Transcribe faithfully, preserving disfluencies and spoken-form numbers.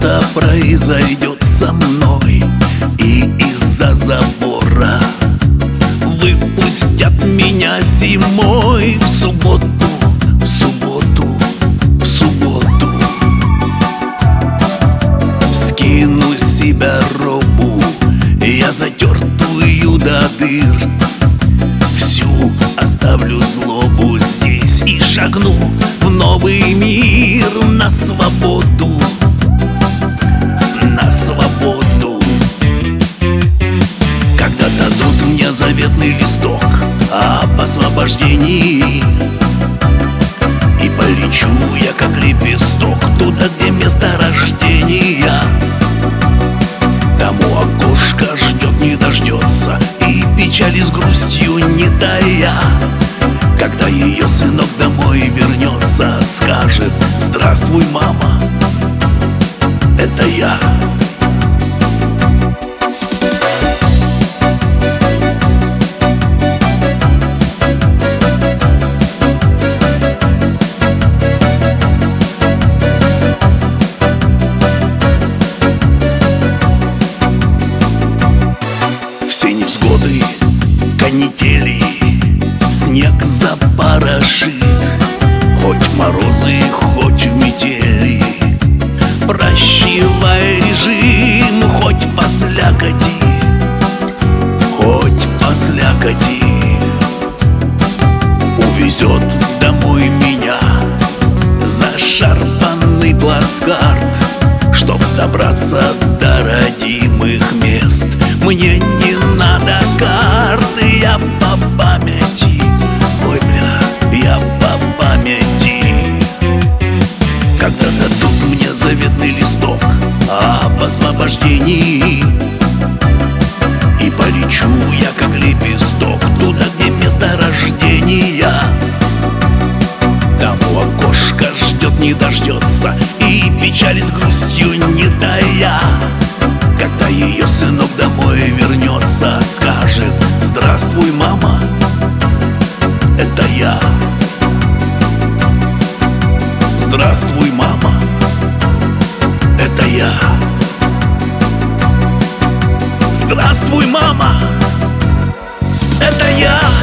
что-то произойдет со мной, и из-за забора выпустят меня зимой в субботу, в субботу, в субботу. Скину с себя робу, я затертую до дыр, всю оставлю злобу здесь и шагну в новый мир, на свободу, на свободу. Когда дадут мне заветный листок об освобождении, и полечу я как лепесток туда, где место рождения. Там у окошка ждет, не дождется, и печали с грустью не тая. Когда ее сынок домой вернется, скажет: здравствуй, мама, это я. Все невзгоды, канители, снег запорошит, хоть морозы, хоть метели. Прощевай режим, хоть послякоти, хоть послякоти. Увезет домой меня зашарпанный плацкарт, чтоб добраться до родимых мест. Мне не надо карты, я по памяти, ой, бля, я по памяти. Когда дадут мне заветный листок об освобождении, и полечу я как лепесток туда, где место рождения. Там у окошка ждет, не дождется, и печаль с грустью не тая. Когда ее сынок домой вернется, скажет: здравствуй, мама, это я. Здравствуй, мама, это я. Здравствуй, мама, это я.